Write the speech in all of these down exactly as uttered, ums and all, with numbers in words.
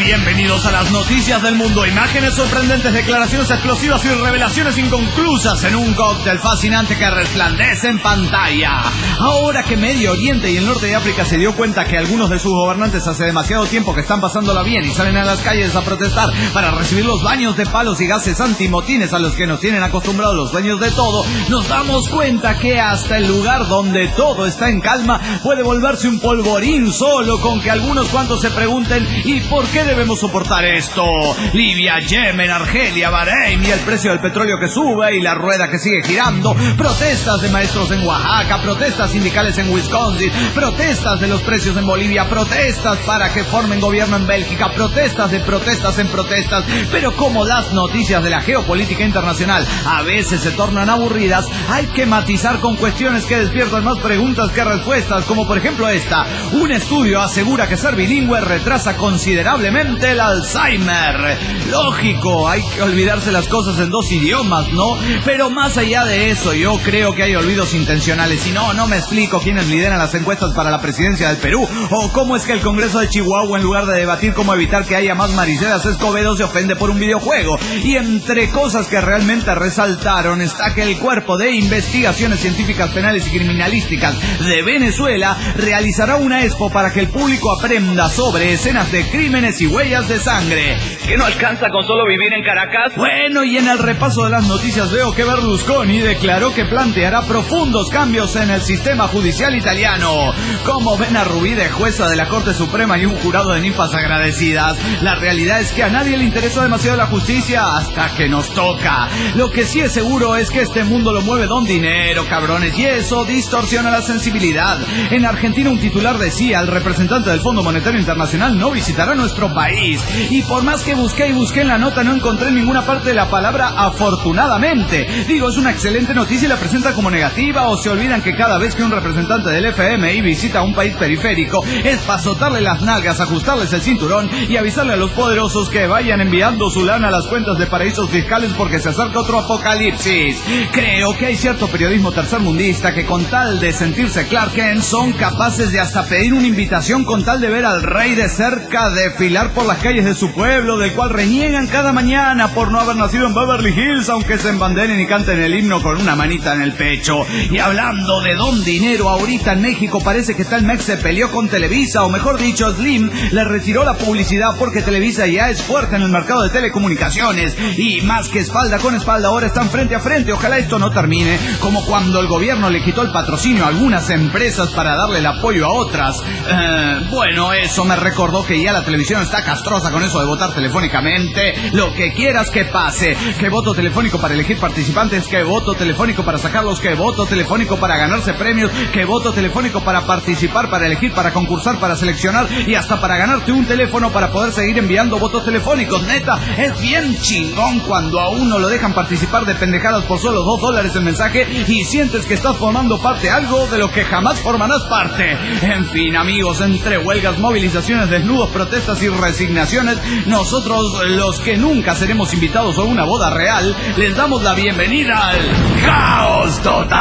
Bienvenidos a las noticias del mundo. Imágenes sorprendentes, declaraciones explosivas y revelaciones inconclusas en un cóctel fascinante que resplandece en pantalla. Ahora que Medio Oriente y el norte de África se dio cuenta que algunos de sus gobernantes hace demasiado tiempo que están pasándola bien y salen a las calles a protestar para recibir los baños de palos y gases antimotines a los que nos tienen acostumbrados los dueños de todo, nos damos cuenta que hasta el lugar donde todo está en calma puede volverse un polvorín solo con que algunos cuantos se pregunten ¿y por qué debemos soportar esto? Libia, Yemen, Argelia, Bahrein y el precio del petróleo que sube y la rueda que sigue girando, protestas de maestros en Oaxaca, protestas sindicales en Wisconsin, protestas de los precios en Bolivia, protestas para que formen gobierno en Bélgica, protestas de protestas en protestas, pero como las noticias de la geopolítica internacional a veces se tornan aburridas, hay que matizar con cuestiones que despiertan más preguntas que respuestas, como por ejemplo esta. Un estudio asegura que ser bilingüe retrasa considerablemente el Alzheimer. Lógico, hay que olvidarse las cosas en dos idiomas, ¿no? Pero más allá de eso, yo creo que hay olvidos intencionales. Y no, no me explico quiénes lideran las encuestas para la presidencia del Perú, o cómo es que el Congreso de Chihuahua, en lugar de debatir cómo evitar que haya más Maricelas Escobedo, se ofende por un videojuego. Y entre cosas que realmente resaltaron está que el Cuerpo de Investigaciones Científicas Penales y Criminalísticas de Venezuela realizará una expo para que el público aprenda sobre escenas de crímenes y huellas de sangre. ¿Que no alcanza con solo vivir en Caracas? Bueno, y en el repaso de las noticias veo que Berlusconi declaró que planteará profundos cambios en el sistema judicial italiano. Como ven a Rubí de jueza de la Corte Suprema y un jurado de ninfas agradecidas, la realidad es que a nadie le interesa demasiado la justicia hasta que nos toca. Lo que sí es seguro es que este mundo lo mueve don dinero, cabrones, y eso distorsiona la sensibilidad. En Argentina un titular decía, el representante del Fondo Monetario Internacional no visitará nuestro país. Y por más que busqué y busqué en la nota, no encontré en ninguna parte de la palabra afortunadamente. Digo, es una excelente noticia y la presentan como negativa, o se olvidan que cada vez que un representante del F M I visita un país periférico es para azotarle las nalgas, ajustarles el cinturón y avisarle a los poderosos que vayan enviando su lana a las cuentas de paraísos fiscales porque se acerca otro apocalipsis. Creo que hay cierto periodismo tercermundista que con tal de sentirse Clark Kent son capaces de hasta pedir una invitación con tal de ver al rey de cerca desfilar por las calles de su pueblo, del cual reniegan cada mañana por no haber nacido en Beverly Hills, aunque se embanderen y canten el himno con una manita en el pecho. Y hablando de don dinero, ahorita en México parece que Telmex se peleó con Televisa, o mejor dicho, Slim le retiró la publicidad porque Televisa ya es fuerte en el mercado de telecomunicaciones, y más que espalda con espalda ahora están frente a frente. Ojalá esto no termine como cuando el gobierno le quitó el patrocinio a algunas empresas para darle el apoyo a otras. Eh, bueno, eso me recordó que ya la televisión está castrosa con eso de votar telefónicamente. Lo que quieras que pase, que voto telefónico para elegir participantes, que voto telefónico para sacarlos, que voto telefónico para ganarse premios, que voto telefónico para participar, para elegir, para concursar, para seleccionar y hasta para ganarte un teléfono para poder seguir enviando votos telefónicos. Neta, es bien chingón cuando a uno lo dejan participar de pendejadas por solo dos dólares el mensaje y sientes que estás formando parte de algo de lo que jamás formarás parte. En fin, amigos, entre huelgas, movilizaciones, desnudos, protestas y resignaciones, nosotros, los que nunca seremos invitados a una boda real, les damos la bienvenida al Caos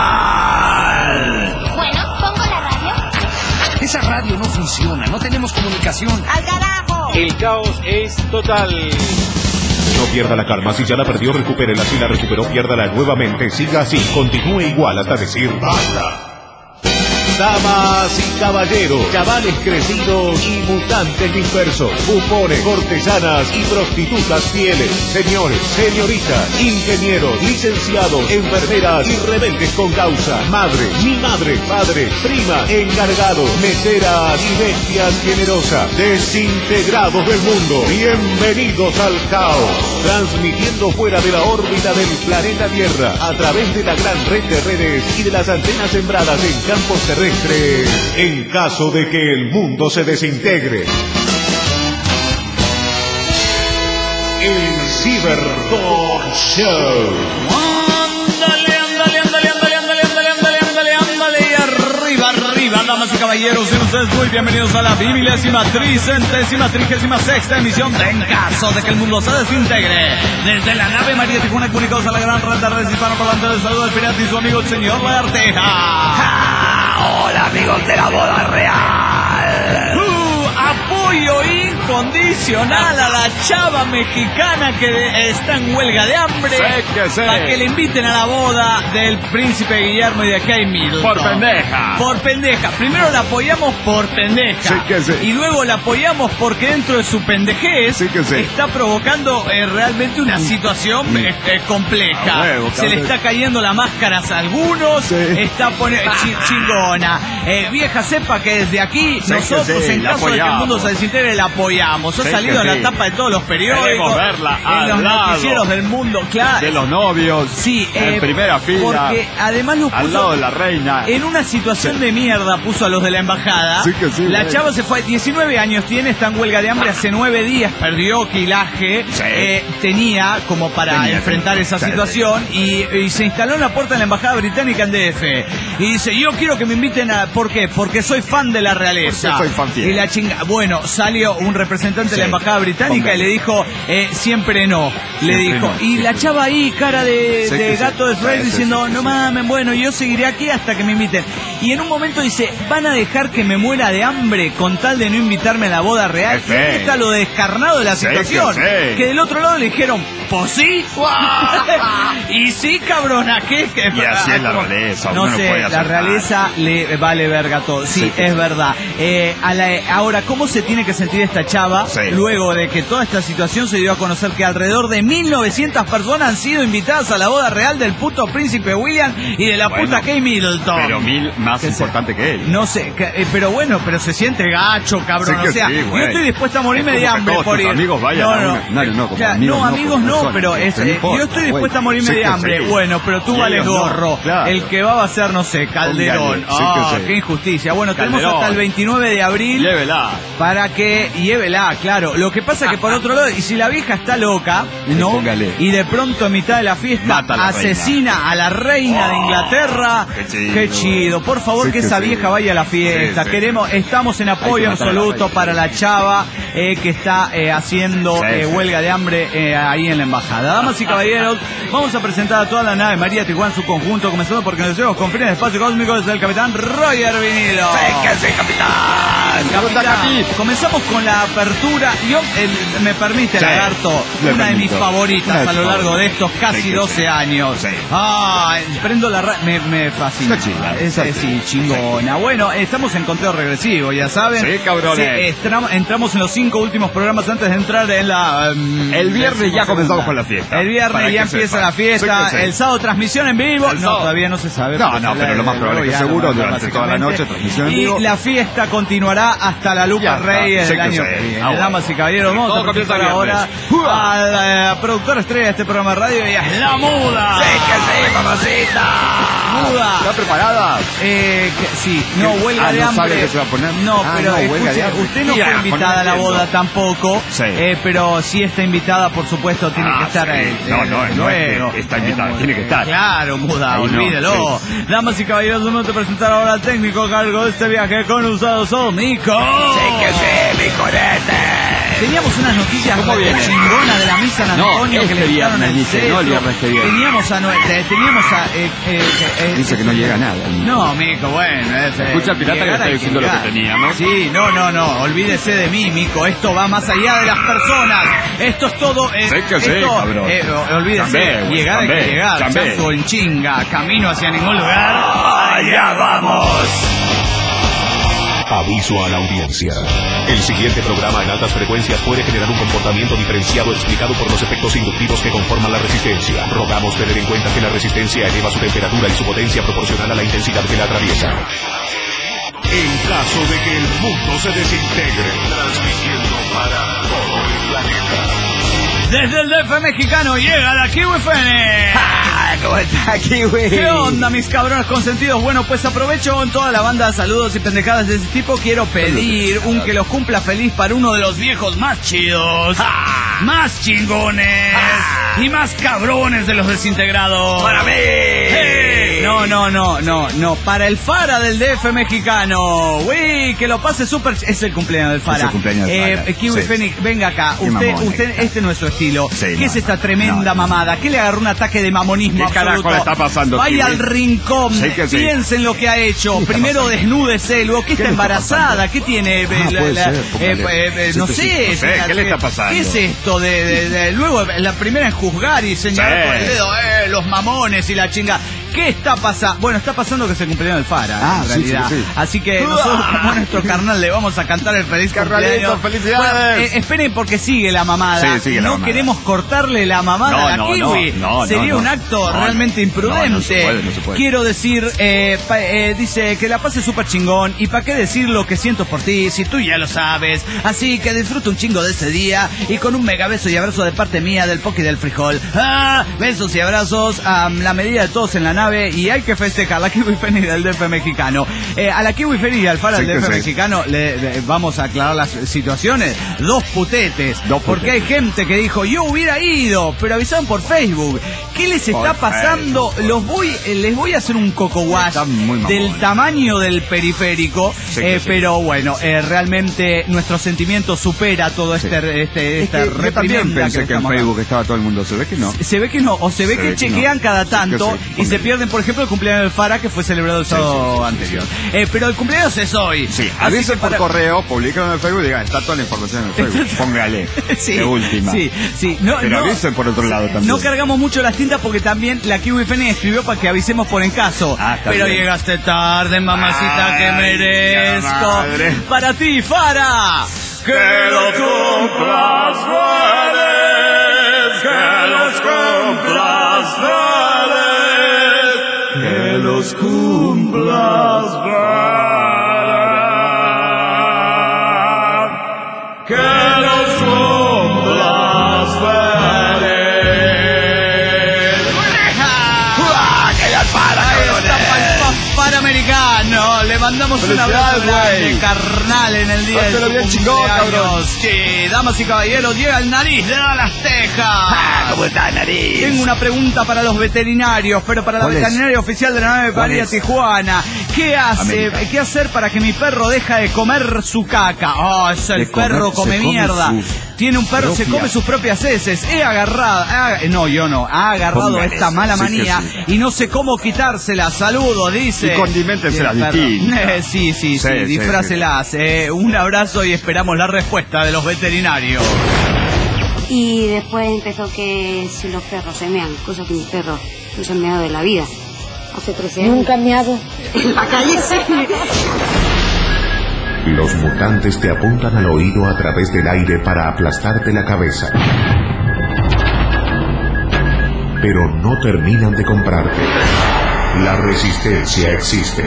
Total. Bueno, pongo la radio. Esa radio no funciona, no tenemos comunicación. ¡Al carajo! El caos es total. No pierda la calma, si ya la perdió, recupérela, si la recuperó, piérdala nuevamente, siga así, continúe igual hasta decir basta. Damas y caballeros, chavales crecidos y mutantes dispersos, bufones, cortesanas y prostitutas fieles, señores, señoritas, ingenieros, licenciados, enfermeras y rebeldes con causa, madre, mi madre, padre, prima, encargados, meseras y bestias generosas, desintegrados del mundo, bienvenidos al caos, transmitiendo fuera de la órbita del planeta Tierra, a través de la gran red de redes y de las antenas sembradas en campos terrestres, en caso de que el mundo se desintegre. El Ciberdog Show. Ándale, ándale, ándale, ándale, ándale, ándale, ándale, ándale, ándale, y arriba, arriba, damas y caballeros, sean ustedes muy bienvenidos a la vigésima, tricentésima, trigésima sexta emisión de En Caso de que el Mundo se Desintegre. Desde la nave María Tijuana, comunicados a la gran red de redes hispanoparlantes, les saluda el pirata y su amigo el señor Lagarteja. Hola, amigos de la boda real. Uh, apoyo incondicional a la chava mexicana que está en huelga de hambre. Sí que sí. Para que le inviten a la boda del príncipe Guillermo y de Kate Middleton. Por pendeja. Por pendeja. Primero la apoyamos por pendeja. Sí que sí. Y luego la apoyamos porque dentro de su pendejez Sí que sí. está provocando eh, realmente una situación Mm. eh, eh, compleja. A huevo, Se le cabrón. está cayendo la máscara a algunos. Sí. Está poniendo chingona. Eh, vieja, sepa que desde aquí Sí que nosotros, sí, en la caso de que el apoyamos. mundo se desintegre, la apoyamos. Ha Sí salido que en la sí. tapa de todos los periódicos. Queremos verla en al los lado noticieros del mundo, claro. De los novios. Sí, eh, en primera fila. Porque además lo puso al lado de la reina. en una situación de mierda, puso a los de la embajada. Sí que sí, la güey. chava se fue, diecinueve años tiene, está en huelga de hambre hace nueve días, perdió quilaje, Sí. eh, tenía como para Tenía, enfrentar tenía. esa Sí, situación y, y se instaló en la puerta de la embajada británica en D F. Y dice, yo quiero que me inviten a... ¿Por qué? Porque soy fan de la realeza. Porque soy fan fiel. Y la chinga... Bueno, salió un representante de la Sí. embajada británica Hombre. y le dijo, eh, siempre no. Le Siempre dijo. no, Y la siempre chava ahí, cara de, Sí de que sí. gato de Shrek, Sí, sí, diciendo, sí, no sí. mames, bueno, yo seguiré aquí hasta que me inviten. Y en un momento dice, van a dejar que me muera de hambre con tal de no invitarme a la boda real. Sí. Y ahí está lo descarnado de la Sí, situación. que sí. Que del otro lado le dijeron, pues sí. Y sí, cabrona, ¿qué? ¿Qué? Y así es la realeza, No uno no sé, puede la hacer realeza le vale verga todo. Sí, Sí, que es sí. verdad. Eh, a la- ahora, ¿cómo se tiene que sentir esta chava Sí. luego de que toda esta situación se dio a conocer que alrededor de mil novecientas personas han sido invitadas a la boda real del puto príncipe William y de la Bueno, puta Kate Middleton? Pero mil más Que se- importante que él. No sé, que- eh, pero bueno, pero se siente gacho, cabrón. Sí que o sea, sí, yo güey. estoy dispuesta a morirme Es de como que hambre todos por tus ir. amigos vayan no, a no, una- no, no, como Claro, amigos, no, no, amigos como no, personas, pero es, pero no eh, importa, yo estoy güey. dispuesta a morirme Sí de que hambre. sí. Bueno, pero tú Y vales ellos no, gorro. claro. El que va a ser, no sé, Calderón. Póngale, sí que Ah, sí. qué injusticia. Bueno, tenemos Calderón. hasta el veintinueve de abril Llévela. para que llévela, claro. Lo que pasa que por otro lado, y si la vieja está loca, ¿no? Póngale. Y de pronto en mitad de la fiesta Mata a la asesina a la reina de Inglaterra. Qué chido. Qué chido. Por favor, Sí que que esa sí. vieja vaya a la fiesta. Sí, sí. Queremos, estamos en apoyo Hay que matar a la absoluto reina. para la chava eh, que está eh, haciendo Sí, eh, sí. huelga de hambre eh, ahí en la embajada. Damas y caballeros, vamos a presentar a toda la nave María Tijuana en su conjunto, comenzando porque nos llevamos con fines de espacio cósmico desde el capitán Roger Vinilo. ¡Véngase, capitán! Capitán, comenzamos con la apertura. Yo, el- me permite, Sí, Lagarto, le una de mis permito. favoritas Una de a lo tus largo de estos favoritas. casi Sí, que doce sí. años. Sí. Ah, prendo la ra- me, me fascina. Está chida, Es, está es- chida. sí, chingona. Bueno, estamos en conteo regresivo, ya saben. Sí, cabrones. Sí, estram- entramos en los cinco últimos programas antes de entrar en la... um, El viernes ya comenzamos con la fiesta. El viernes Para ya que empieza sepan. la fiesta. Sí que sí. El sábado transmisión en vivo. El no, sábado. todavía no se sabe. No, porque no, se pero la- lo más probable es que ya seguro no, durante toda la noche, básicamente. transmisión en Y vivo. la fiesta continuará hasta la Lupa Ya está. Reyes Sí del que año sí. que viene. Ah, bueno. Damas y caballeros, vamos Todo a presentar comienza ahora viernes. a la productora estrella de este programa de radio. Ella es La Muda. Sí que sí, mamacita. Muda. ¿Está preparada? Eh, que- sí, no, ¿Qué? huelga Ah, de ¿no hambre. sabe qué se va a poner? No, Ah, pero no, huelga escuche, de hambre. usted no Ya, fue con invitada a la entiendo. boda tampoco. Sí. Eh, pero sí está invitada, por supuesto, tiene Ah, que estar sí. ahí. No, eh, no, no es luego. que está invitada, Eh, tiene que estar. Claro, Muda, Ahí no, olvídelo. Damas y caballeros, vamos a presentar ahora al técnico a cargo de este viaje con usados son Nico. que sí, mi corete. Teníamos unas noticias ¿Cómo re viene? chingonas de la misa en No, Antonio que este le quitaron viernes, el dice, cetro. no el viernes que viene. Teníamos a... Nue- te- Teníamos a... eh, eh, eh, Dice que no llega nada. no, Mico, bueno. Es, eh, Escucha al pirata que llegar está hay diciendo lo que llegar. teníamos. Sí, no, no, no. Olvídese de mí, Mico. Esto va más allá de las personas. Esto es todo... Eh, Sí que sí, esto, cabrón. eh, olvídese. Chambé, güey, llegar hay que chambé, llegar. chambé. Chazo en chinga. Camino hacia ningún lugar. ¡Allá vamos! Aviso a la audiencia. El siguiente programa en altas frecuencias puede generar un comportamiento diferenciado explicado por los efectos inductivos que conforman la resistencia. Rogamos tener en cuenta que la resistencia eleva su temperatura y su potencia proporcional a la intensidad que la atraviesa. En caso de que el mundo se desintegre, transmitiendo para todo el planeta. Desde el D F mexicano llega la Kiwi Fene. ¿Cómo está aquí, güey? ¿Qué onda, mis cabrones consentidos? Bueno, pues aprovecho en toda la banda saludos y pendejadas de ese tipo. Quiero pedir un que los cumpla feliz para uno de los viejos más chidos, más chingones y más cabrones de los desintegrados. ¡Para mí! ¡Hey! no, no, no, no, no. Para el Fara del D F mexicano. Uy, que lo pase súper. Es el cumpleaños del Fara. Es el cumpleaños del Fara. Eh, Kiwi Sí. Fénix, venga acá. Qué Usted, mamón, usted, este no es su estilo. Sí, ¿Qué no, es esta no, tremenda no, no. mamada? ¿Qué le agarró un ataque de mamonismo ¿Qué carajo absoluto? le está pasando, Vaya Kiwi? al rincón. Sí que sí. Piensen lo que ha hecho. está Primero pasando? desnúdese, luego que está le está embarazada. pasando? ¿Qué tiene? Eh, Ah, la- puede la- ser, eh, póngale. eh, eh, Sí, no sí, sé. sí, no sé, señora, ¿qué le está pasando? ¿Qué es esto de, de- de- luego la primera en juzgar y señalar Sí. con el dedo, eh, los mamones y la chinga? ¿Qué está pasando? Bueno, está pasando que es el cumpleaños del Fara, Ah, en sí, realidad. sí, sí. Así que nosotros, como nuestro carnal, le vamos a cantar el feliz Carnalito, cumpleaños. felicidades. Bueno, eh, esperen porque sigue la mamada. Sí, sigue la no mamada. queremos cortarle la mamada No, a la no, Kiwi. no, no, Sería no, un no. acto No, realmente no. imprudente. No, no se puede, no se puede. Quiero decir, eh, pa- eh, dice que la pase súper chingón. ¿Y para qué decir lo que siento por ti si tú ya lo sabes? Así que disfruta un chingo de ese día y con un mega beso y abrazo de parte mía del Poki del Frijol. ¡Ah! Besos y abrazos a la medida de todos en la nave y hay que festejar la Kiwi Fénix del D F mexicano. Eh, a la Kiwi Fénix y al Fara Sí del D F que sí. mexicano le, le- vamos a aclarar las situaciones. Dos putetes. Dos porque hay putetes. gente que dijo, yo hubiera ido, pero avisaron por Facebook. ¿Qué les está Por pasando? Los voy, eh, les voy a hacer un coco wash Están muy mamones. del tamaño del periférico, Sí que eh, sí. pero bueno, eh, realmente nuestro sentimiento supera todo Sí. este, este, Es esta que yo también reprimenda pensé que, en estamos dando. Facebook estaba todo el mundo. Se ve que no. Se ve que no, o se ve Se que ve que chequean no. cada Sí, tanto que sí. y se pierden, por ejemplo, el cumpleaños del Fara que fue celebrado el sábado sí, sí, anterior. Eh, pero el cumpleaños es hoy. Sí, Así avisen que por para- correo, publican en el Facebook y digan, está toda la información en el Facebook. Póngale. Sí, de última. Sí, sí. No, Pero no, avisen por otro lado también. no cargamos mucho las tintas porque también la Kiwi Fénix escribió para que avisemos por en caso. Ah, está pero bien. llegaste tarde, mamacita, que Ay, merezco. qué madre. Para ti, Fara. Que los cumplas feliz, que los cumplas feliz, que los cumplas feliz, que los cumplas feliz. ¡Uah! ¡Que la para, ahí está para el Panamericano! Le mandamos un abrazo Felicidades, grande, güey. carnal, en el día de Pásalo su bien, chingón, cumpleaños. cabrón. Sí, damas y caballeros, llega el nariz de Dallas, Texas. Ah, ¿cómo está, nariz? Tengo una pregunta para los veterinarios, pero para la ¿Cuál es? veterinaria oficial de la nave ¿Cuál María es? Tijuana. ¿Qué hace? América. ¿Qué hacer para que mi perro deje de comer su caca? Oh, es el De comer- perro se come come mierda. sus Tiene un perro, se propias. come sus propias heces. He agarrado, ha- no, yo no, ha agarrado Póngale, esta mala sí que manía sí. y no sé cómo quitársela. Saludos, dice. Y condiméntensela Y el perro- distinta. Eh, sí, sí, sí, Sí, sí, disfrácelas. Eh, un abrazo y esperamos la respuesta de los veterinarios. Y después empezó que si los perros se mean, cosa que mis perros no se han meado de la vida. Hace trece años. Nunca me hago. En la calle sí. Los mutantes te apuntan al oído a través del aire para aplastarte la cabeza. Pero no terminan de comprarte. La resistencia existe.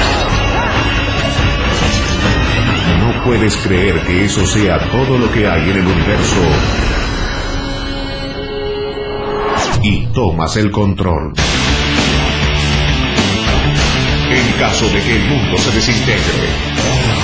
No puedes creer que eso sea todo lo que hay en el universo. Y tomas el control. En caso de que el mundo se desintegre.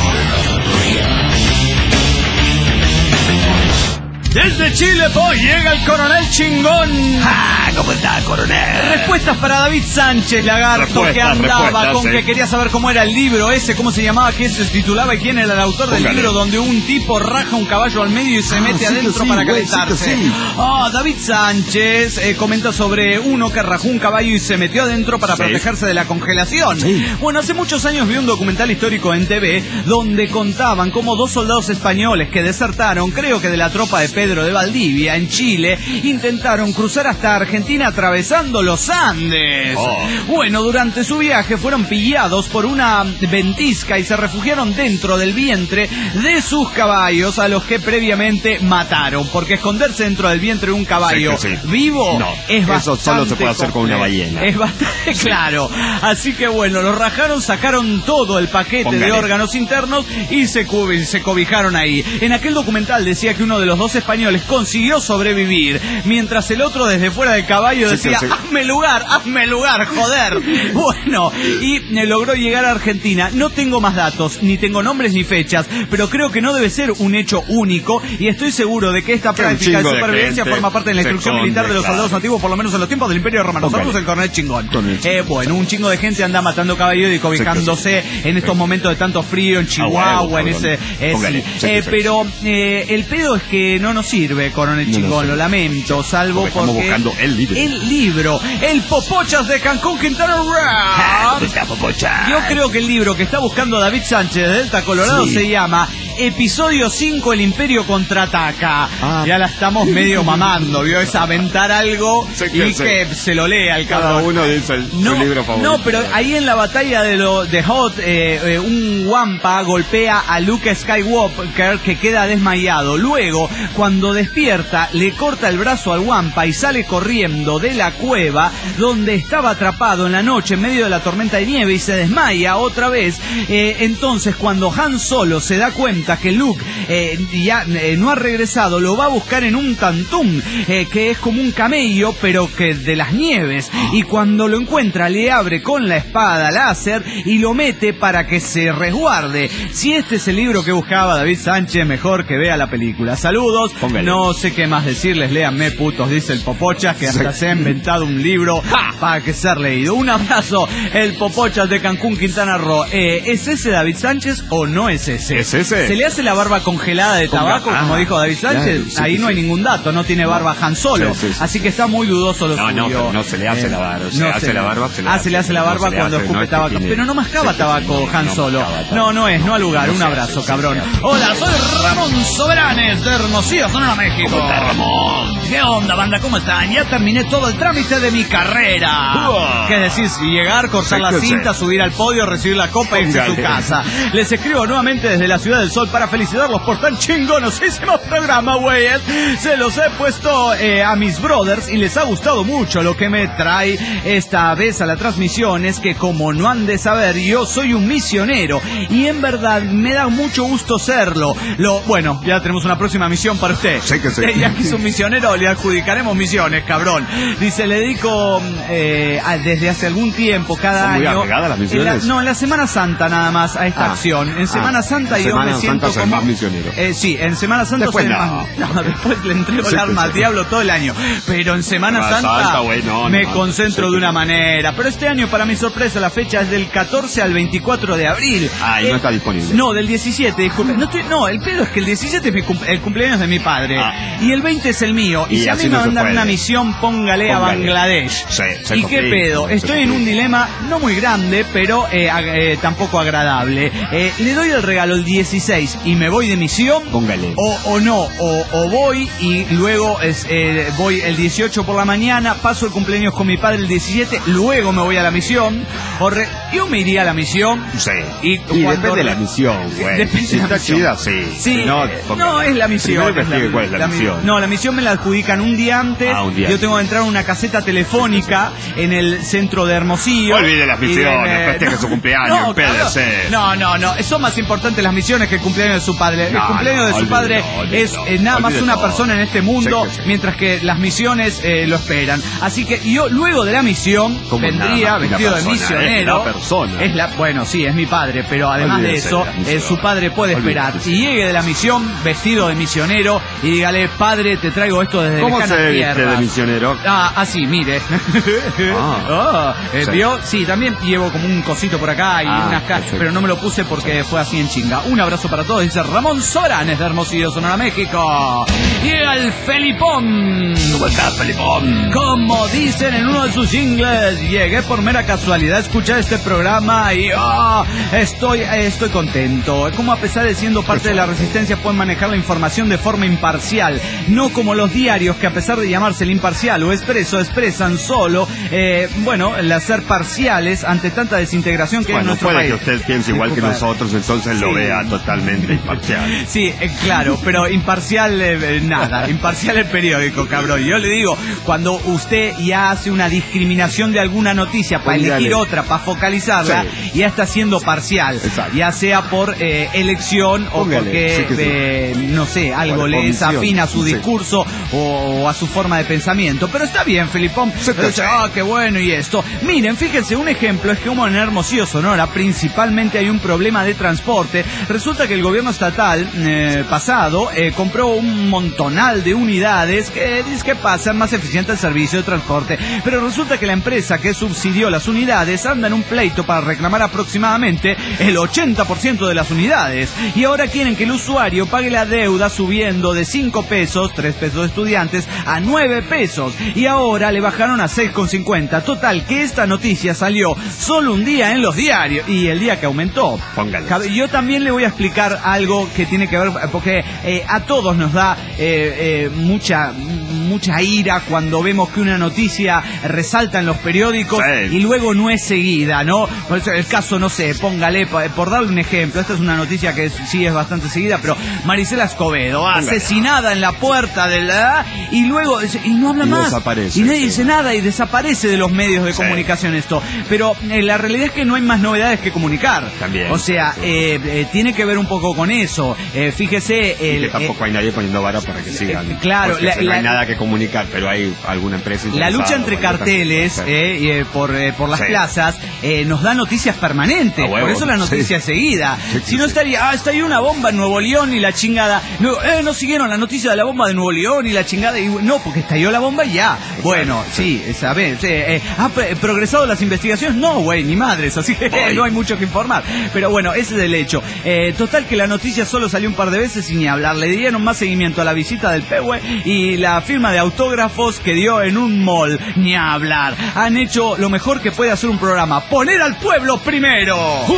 Desde Chile, pues, llega el coronel chingón. Ah, ¿cómo está, coronel? Respuestas para David Sánchez, lagarto, Respuestas, que andaba respuestas, con sí. que quería saber cómo era el libro ese, cómo se llamaba, quién se titulaba y quién era el autor del Póngale. libro donde un tipo raja un caballo al medio y se Ah, mete sí que adentro sí, para güey, sí que calentarse. sí. Ah, David Sánchez eh, comenta sobre uno que rajó un caballo y se metió adentro para Sí. protegerse de la congelación. Sí. Bueno, hace muchos años vi un documental histórico en T V donde contaban cómo dos soldados españoles que desertaron, creo que de la tropa de Pedro de Valdivia, en Chile, intentaron cruzar hasta Argentina atravesando los Andes. Oh. Bueno, durante su viaje fueron pillados por una ventisca y se refugiaron dentro del vientre de sus caballos a los que previamente mataron, porque esconderse dentro del vientre de un caballo Sí que sí. vivo No, es eso bastante solo se puede hacer con una complejo. ballena. Es bastante claro. Así que bueno, los rajaron, sacaron todo el paquete Póngale. de órganos internos y se, cubi- se cobijaron ahí. En aquel documental decía que uno de los dos españoles españoles consiguió sobrevivir, mientras el otro desde fuera del caballo decía, hazme lugar, hazme lugar, joder. Bueno, y logró llegar a Argentina. No tengo más datos, ni tengo nombres ni fechas, pero creo que no debe ser un hecho único, y estoy seguro de que esta práctica de supervivencia de forma parte de la instrucción militar de los claro. soldados nativos, por lo menos en los tiempos del Imperio Romano. Saludos el coronel chingón. Eh, bueno, un chingo de gente anda matando caballos y cobijandose en estos momentos de tanto frío en Chihuahua, en ese... Eh, sí. eh, pero eh, el pedo es que no nos sirve, coronel chingón, lo lamento, salvo porque... Estamos buscando el libro. El libro, el Popochas de Cancún, Quintana Roo. Yo creo que el libro que está buscando David Sánchez de Delta Colorado sí. se llama Episodio cinco, El Imperio Contraataca. Ah. Ya la estamos medio mamando, ¿vio? Es aventar algo y que se lo lea el cabrón. Cada uno dice el, no, su libro favorito. No, pero ahí en la batalla de, lo, de Hoth, eh, eh, un Wampa golpea a Luke Skywalker que queda desmayado. Luego, cuando despierta, le corta el brazo al Wampa y sale corriendo de la cueva donde estaba atrapado en la noche en medio de la tormenta de nieve y se desmaya otra vez. Eh, entonces, cuando Han Solo se da cuenta que Luke eh, ya eh, no ha regresado, lo va a buscar en un tantún, eh, que es como un camello, pero que de las nieves, y cuando lo encuentra le abre con la espada láser y lo mete para que se resguarde. Si este es el libro que buscaba David Sánchez, mejor que vea la película. Saludos. Póngale. No sé qué más decirles, léanme putos, dice el Popochas, que hasta sí. se ha inventado un libro ¡ja! Para que ser leído. Un abrazo, el Popochas de Cancún, Quintana Roo. Eh, ¿Es ese David Sánchez o no es ese? ¿Es ese? ¿Se le hace la barba congelada de tabaco, ah, como dijo David Sánchez? Claro, sí, Ahí sí, no hay sí. ningún dato, no tiene barba Han Solo. Sí, sí, sí. Así que está muy dudoso lo no, suyo. No, pero no se le hace eh, la barba. Se no le hace se la barba. Se le ah, hace, se le hace la barba no cuando hace, escupe no tabaco. Tiene... Pero no mascaba sí, tabaco sí, Han no, Solo. No, no, no es, no al lugar. Un abrazo, cabrón. Hola, soy Ramón Soberanes de Hermosillo, Sonora, México. ¿Cómo está, Ramón? ¿Qué onda, banda? ¿Cómo están? Ya terminé todo el trámite de mi carrera. Uh, ¿Qué decís? Llegar, cortar la cinta, subir al podio, recibir la copa y irse a su casa. Les escribo nuevamente desde la Ciudad del Sol para felicitarlos por tan chingonosísimo programa, güeyes. Se los he puesto eh, a mis brothers y les ha gustado mucho. Lo que me trae esta vez a la transmisión es que, como no han de saber, yo soy un misionero y en verdad me da mucho gusto serlo. Lo, bueno, ya tenemos una próxima misión para usted. Sí que sí. Eh, ya que es un misionero, le adjudicaremos misiones, cabrón. Dice, le dedico eh, a, desde hace algún tiempo, cada ¿Son muy año. agregadas las misiones? En la, no, en la Semana Santa nada más a esta ah, acción. En Semana ah, Santa yo Semana me siento Santa como más misionero. Eh, sí, en Semana Santa después soy no. más. No, después le entrego el arma al diablo todo el año. Pero en Semana Semana Santa, Santa wey, no, me no, concentro no, de una manera. Pero este año, para mi sorpresa, la fecha es del catorce al veinticuatro de abril. Ah, y eh, no está disponible. No, del diecisiete, disculpe. No, estoy, no, el pedo es que el diecisiete es mi cumple, el cumpleaños de mi padre. Ah. Y el veinte es el mío. Y, y si a mí me mandan no una misión, póngale, póngale a Bangladesh. Sí, ¿Y qué pedo? Estoy en un dilema no muy grande, pero eh, eh, tampoco agradable. Eh, le doy el regalo el dieciséis y me voy de misión. Póngale. O, o no, o, o voy y luego es, eh, voy el dieciocho por la mañana, paso el cumpleaños con mi padre el diecisiete, luego me voy a la misión. O re, yo me iría a la misión. Sí. Y, y depende de la misión, güey. Depende si de la está misión. chida, sí. Sí, no, no, es la misión. Es la, ¿Cuál es la, la misión? No, la misión me la adjudican un día antes. Ah, un día yo antes. tengo que entrar a una caseta telefónica sí, sí, sí. en el centro de Hermosillo. Olvide las misiones, eh, festeje no, su cumpleaños, no, en P D C. No, no, no, son más importantes las misiones que el cumpleaños de su padre. No, el cumpleaños no, de su olvídelo, padre olvídelo, es eh, nada más una todo. persona en este mundo, sí, sí. mientras que las misiones eh, lo esperan. Así que yo luego de la misión vendría vestido persona, de misionero. Es la persona. Es la, bueno, sí, es mi padre, pero además Olvídese de eso, de eh, su padre puede esperar. Olvídese. Y llegue de la misión vestido de misionero y dígale, padre, te traigo esto desde ¿Cómo lejanas se tierras. viste de misionero? Ah, así, mire. Ah, oh, eh, sí. ¿Vio? Sí, también llevo como un cosito por acá y ah, unas cajas, pero no me lo puse porque fue así en chinga. Un abrazo para todos, dice Ramón Soberanes de Hermosillo, Sonora, México. Y el Felipón. ¿Cómo está, Felipón? Como dicen en uno de sus jingles, llegué por mera casualidad a escuchar este programa y oh, estoy, estoy contento. Como a pesar de siendo parte de la resistencia pueden manejar la información de forma imparcial, no como los diarios que a pesar de llamarse el Imparcial o Expreso, expresan solo, eh, bueno, el ser parciales ante tanta desintegración que bueno, hay en nuestro puede país. Que usted piense igual Disculpa. que nosotros, entonces sí. lo vea totalmente totalmente imparcial. Sí, eh, claro, pero imparcial eh, nada, imparcial el periódico, cabrón. Yo le digo, cuando usted ya hace una discriminación de alguna noticia para Póngale. elegir otra, para focalizarla, Sí. ya está siendo parcial. Exacto. Ya sea por eh, elección o Póngale, porque, sí que sí. eh, no sé, algo Por le es convicción, afín a su sí. discurso o, o a su forma de pensamiento. Pero está bien, Felipón. Sí, Pero dice, ah, qué bueno y esto. Miren, fíjense, un ejemplo es que como en Hermosillo, Sonora, principalmente hay un problema de transporte. Resulta que el gobierno estatal eh, pasado eh, compró un montonal de unidades que dice que para hacer más eficiente el servicio de transporte. Pero resulta que la empresa que subsidió las unidades anda en un pleito para reclamar aproximadamente el ochenta por ciento de las unidades. Y ahora quieren que el usuario pague la deuda subiendo de cinco pesos, tres pesos de estudiantes, a nueve pesos. Y ahora le bajaron a seis con cincuenta. Total, que esta noticia salió solo un día en los diarios y el día que aumentó. Póngale. Yo también le voy a explicar algo que tiene que ver, porque eh, a todos nos da eh, eh, mucha mucha ira cuando vemos que una noticia resalta en los periódicos Sí. y luego no es seguida, ¿no? Por eso el caso, no sé, póngale, por darle un ejemplo, esta es una noticia que es, sí es bastante seguida, pero Marisela Escobedo, Póngale. asesinada en la puerta de la... y luego, y no habla Y más. desaparece, Y nadie sí. dice nada y desaparece de los medios de Sí. comunicación esto. Pero eh, la realidad es que no hay más novedades que comunicar. También. O sea, eh, eh, tiene que ver un poco con eso. Eh, fíjese... Y El, que tampoco hay nadie poniendo vara para que sigan. eh, claro, Porque la- si no hay la- nada que comunicar, pero hay alguna empresa La interesada lucha entre o algo carteles también. eh, y, eh, por, eh, por las Sí. plazas eh, nos da noticias permanentes. A huevo, Por eso la noticia sí. seguida. Sí, Si no sí. estaría, ah, está ahí una bomba en Nuevo León y la chingada. No, eh, no siguieron la noticia de la bomba de Nuevo León y la chingada. Y, no, porque estalló la bomba y ya. Bueno, sí, sabes. Eh, eh, ¿Ha pre- progresado las investigaciones? No, güey, ni madres. Así que Ay. no hay mucho que informar. Pero bueno, ese es el hecho. Eh, total que la noticia solo salió un par de veces y ni hablar. Le dieron más seguimiento a la visita del Pehue y la firma de autógrafos que dio en un mall. Ni hablar. Han hecho lo mejor que puede hacer un programa. Poner al pueblo primero.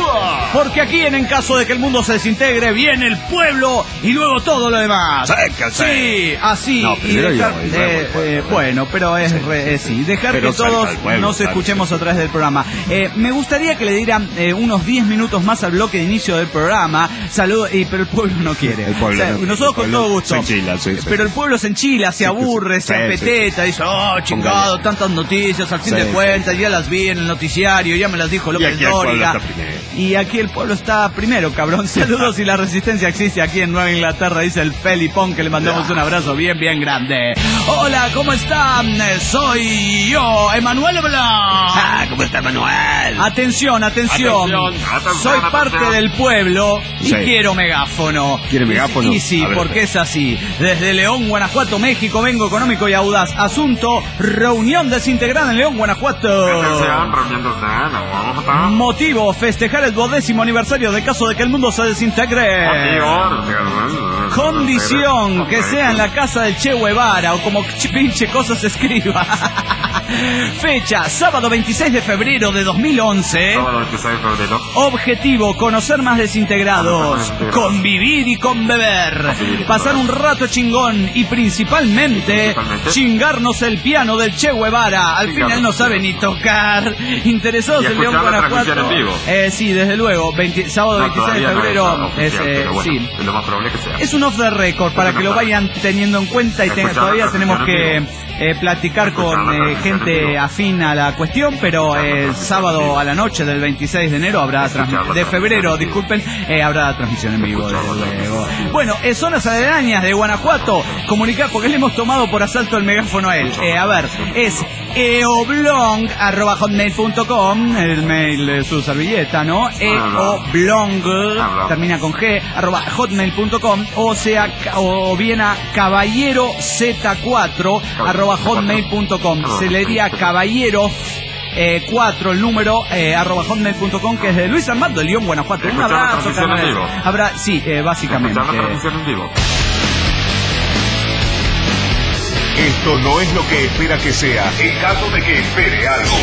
Porque aquí en, en caso de que el mundo se desintegre, viene el pueblo y luego todo lo demás. Sécase. Sí, así. No, y primero dejar, yo, y luego eh, el pueblo. eh, bueno, pero es re- eh, sí. Dejar Pero que todos salta el pueblo, nos claro, escuchemos sí. a través del programa. Eh, me gustaría que le dieran eh, unos diez minutos más al bloque de inicio del programa. Saludos, y, pero el pueblo no quiere. El pueblo O sea, no- nosotros el con pueblo todo gusto. se enchila, sí, sí. Pero el pueblo se enchila, se Sí, aburre, sí, se sí, apeteta, dice, oh, chingado, Póngale. tantas noticias, al fin Sí, de sí. cuentas, ya las vi en el noticiario, ya me las dijo Y López aquí el pueblo Dóriga. está primero. Y aquí el pueblo está primero, cabrón. Saludos y la resistencia existe aquí en Nueva Inglaterra, dice el Felipón, que le mandamos un abrazo bien, bien grande. Hola, ¿cómo están? Eh, Soy yo, Emanuel Blanc. Ah, ¿cómo está Manuel? Atención, atención. Atención, atención, Soy atención. parte del pueblo y Sí. quiero megáfono. ¿Quiere megáfono? Y sí, A ver, porque pues. es así. Desde León, Guanajuato, México, vengo económico y audaz. Asunto, reunión desintegrada en León, Guanajuato. Motivo, festejar el duodécimo aniversario de caso de que el mundo se desintegre. Condición, que sea en la casa del Che Guevara o como ch- pinche cosa se escriba. Fecha, sábado veintiséis de febrero de dos mil once. Objetivo, conocer más desintegrados, convivir y conbeber, pasar un rato chingón y principalmente chingarnos el piano del Che Guevara. Al final no sabe ni tocar. Interesados en León, Guanajuato. Eh, sí, desde luego, veinte sábado veintiséis de febrero. Es, eh, sí. lo más probable que sea. Es un off the record para que lo vayan teniendo en cuenta y te- todavía tenemos que eh, platicar con eh, gente afín a la cuestión, pero eh, sábado a la noche del veintiséis de enero habrá transmisión, de febrero, disculpen, eh, habrá transmisión en vivo, desde luego. Bueno, eh, zonas aledañas de Guanajuato, comunicar, porque le hemos tomado por asalto el megáfono a él. Eh, a ver, es eoblong arroba hotmail punto com, el mail de su servilleta, ¿no? eoblong, termina con G, arroba hotmail punto com, o sea, ca- o bien a caballero z cuatro arroba hotmail punto com. Se leería caballero eh, cuatro, el número, eh, arroba hotmail punto com, que es de Luis Armando de León, Guanajuato. Un ¿Escuchar la abrazo, transmisión en carnal. vivo? Habrá, sí, eh, básicamente. en vivo. Esto no es lo que espera que sea, en caso de que espere algo.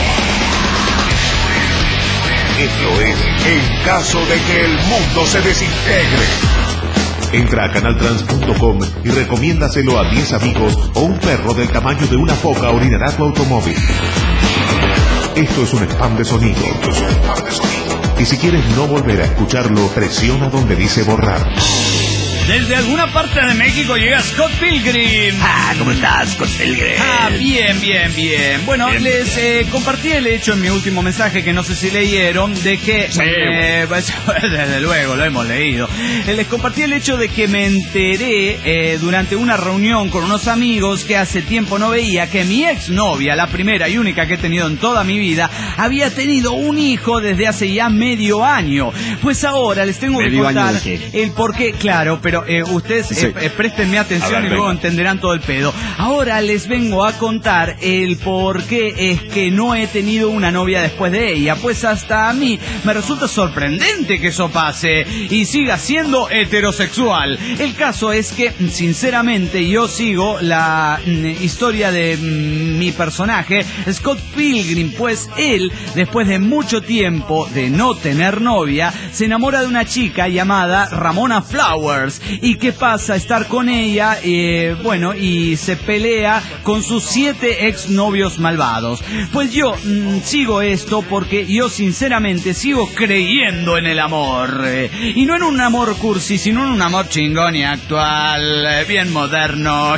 Esto es en caso de que el mundo se desintegre. Entra a canaltrans punto com y recomiéndaselo a diez amigos o un perro del tamaño de una foca orinará tu automóvil. Esto es un spam de sonido. Esto es un spam de sonido. Y si quieres no volver a escucharlo, presiona donde dice borrar. Desde alguna parte de México llega Scott Pilgrim. Ah, ¿cómo estás, Scott Pilgrim? Ah, bien, bien, bien. Bueno, Bien. les eh, compartí el hecho en mi último mensaje, que no sé si leyeron, de que... Sí. eh, pues, desde luego, lo hemos leído. Eh, les compartí el hecho de que me enteré eh, durante una reunión con unos amigos que hace tiempo no veía, que mi exnovia, la primera y única que he tenido en toda mi vida, había tenido un hijo desde hace ya medio año. Pues ahora les tengo ¿Medio que contar año de qué? el por qué, claro, pero eh, ustedes Sí. eh, eh, préstenme atención A ver, y luego venga. entenderán todo el pedo. Ahora les vengo a contar el por qué es que no he tenido una novia después de ella. Pues hasta a mí me resulta sorprendente que eso pase y siga siendo heterosexual. El caso es que, sinceramente, yo sigo la mm, historia de mm, mi personaje, Scott Pilgrim, pues él, después de mucho tiempo de no tener novia, se enamora de una chica llamada Ramona Flowers. ¿Y qué pasa? Estar con ella, eh, bueno, y se pelea con sus siete exnovios malvados. Pues yo mmm, sigo esto porque yo sinceramente sigo creyendo en el amor. Eh, y no en un amor cursi, sino en un amor chingón y actual, eh, bien moderno.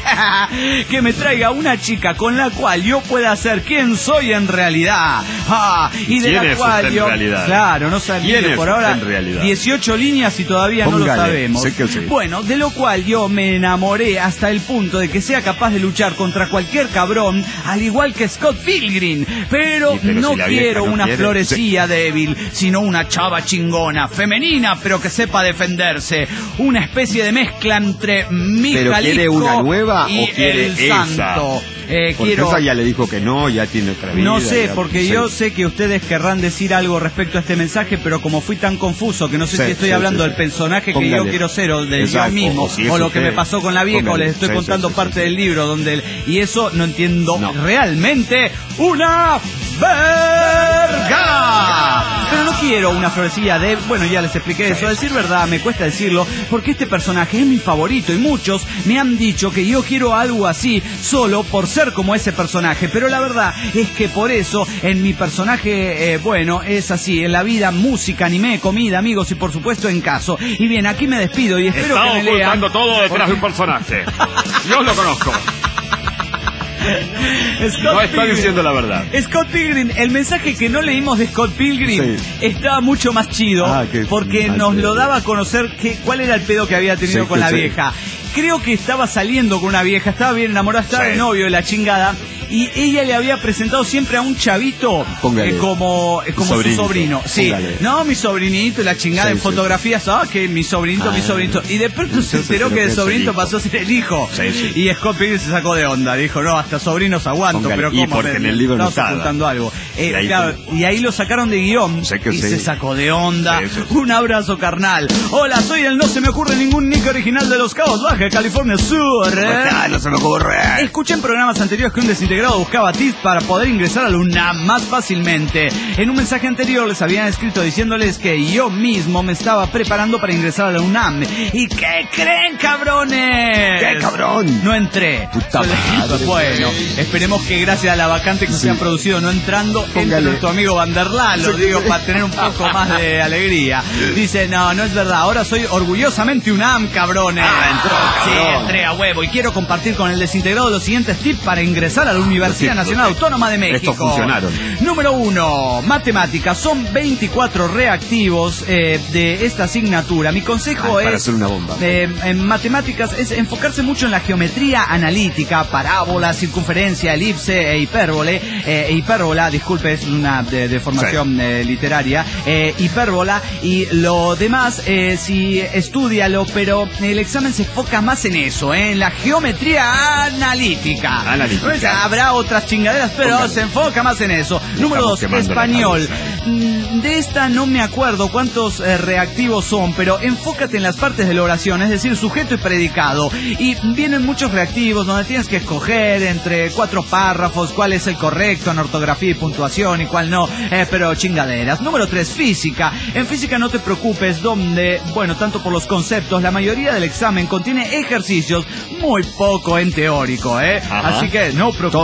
Que me traiga una chica con la cual yo pueda ser quien soy en realidad. Ah, y de ¿Quién la es cual usted en yo, realidad? claro, no sabía ¿Quién es por usted ahora en realidad? dieciocho líneas y todavía no lo Póngale, sabemos. sé que sí. Bueno, de lo cual yo me enamoré hasta el punto de que sea capaz de luchar contra cualquier cabrón, al igual que Scott Pilgrim. Pero, Sí, pero no si la vieja quiero no una quiere, florecilla débil, sino una chava chingona, femenina, pero que sepa defenderse. Una especie de mezcla entre mi ¿Pero quiere Jalisco una nueva y o quiere el esa? santo. Eh, Porque quiero... esa ya le dijo que no, ya tiene otra vida. No sé, ya- porque sí. yo sé que ustedes querrán decir algo respecto a este mensaje, pero como fui tan confuso que no sé Sí, si estoy sí, hablando sí, del sí. personaje que Póngale. yo quiero ser, o del Exacto, yo mismo, o si es o lo que usted. me pasó con la vieja, Póngale. o les estoy Sí, contando sí, sí, parte sí, del sí. libro, donde el- y eso no entiendo No. realmente una verga. Pero no quiero una florecilla de... Bueno, ya les expliqué eso. A decir verdad, me cuesta decirlo, porque este personaje es mi favorito y muchos me han dicho que yo quiero algo así solo por ser como ese personaje. Pero la verdad es que por eso en mi personaje, eh, bueno, es así. En la vida, música, anime, comida, amigos y por supuesto en caso. Y bien, aquí me despido y espero Está que me lean. ocultando todo detrás de un personaje. Yo lo conozco. Scott No está Pilgrim. diciendo la verdad. Scott Pilgrim, el mensaje que no leímos de Scott Pilgrim Sí. estaba mucho más chido, Ah, qué porque mal nos pedo. lo daba a conocer que, cuál era el pedo que había tenido Sí, con que la sí. vieja. Creo que estaba saliendo con una vieja, estaba bien enamorada, estaba Sí. de novio de la chingada, y ella le había presentado siempre a un chavito Póngale. eh, como, eh, como su Sobrinito. sobrino. Sí, Póngale. no, mi sobrinito, y la chingada Sí, en sí. fotografías, ah, que mi sobrinito, mi Ah. sobrinito. Y de pronto se Entonces enteró creo que el que es el sobrinito hijo. pasó a ser el hijo. Sí, sí. Y Scott Pilgrim se sacó de onda, dijo, no, hasta sobrinos aguanto, Póngale. pero Y ¿cómo? porque me- en el libro no estamos estaba. ocultando algo. Eh, Y ahí claro, fue. y ahí lo sacaron de guión Sé que y sí. se sacó de onda. Sí, sí, sí. Un abrazo carnal. Hola, soy el No Se Me Ocurre Ningún Nick original de Los Cabos, Baja California Sur. ¿eh? Ah, no se me ocurre. Escuché en programas anteriores que un desintegrado buscaba tips para poder ingresar a la UNAM más fácilmente. En un mensaje anterior les habían escrito diciéndoles que yo mismo me estaba preparando para ingresar a la UNAM. ¿Y qué creen, cabrones? ¿Qué cabrón? No entré. Puta Solo- madre, Bueno, esperemos que gracias a la vacante que Sí. se han producido no entrando, entre Póngale. nuestro amigo Vanderlaan, lo Sí. digo para tener un poco más de alegría. Dice, no, no es verdad, ahora soy orgullosamente UNAM, cabrones. Ah, entró, Sí, cabrón. entré a huevo y quiero compartir con el desintegrado los siguientes tips para ingresar a la Universidad Sí, Nacional sí. Autónoma de México. Estos funcionaron. Número uno, matemáticas. Son veinticuatro reactivos eh, de esta asignatura. Mi consejo Ah, para es... hacer una bomba. eh, en matemáticas es enfocarse mucho en la geometría analítica, parábola, circunferencia, elipse e hipérbole. Eh, e hipérbola, disculpe, es una de, de formación eh, literaria. Eh, hipérbola y lo demás, eh, si estúdialo, pero el examen se enfoca más en eso, eh, en la geometría analítica. Analítica. Pues, habrá otras chingaderas, pero Póngale. se enfoca más en eso. Número Estamos dos, quemando la español. cabeza. Mm, De esta no me acuerdo cuántos eh, reactivos son, pero enfócate en las partes de la oración, es decir, sujeto y predicado. Y vienen muchos reactivos donde tienes que escoger entre cuatro párrafos cuál es el correcto en ortografía y puntuación y cuál no, eh, pero chingaderas. Número tres, física. En física no te preocupes, donde, bueno, tanto por los conceptos, la mayoría del examen contiene ejercicios, muy poco en teórico, ¿eh? Ajá. Así que no preocupación.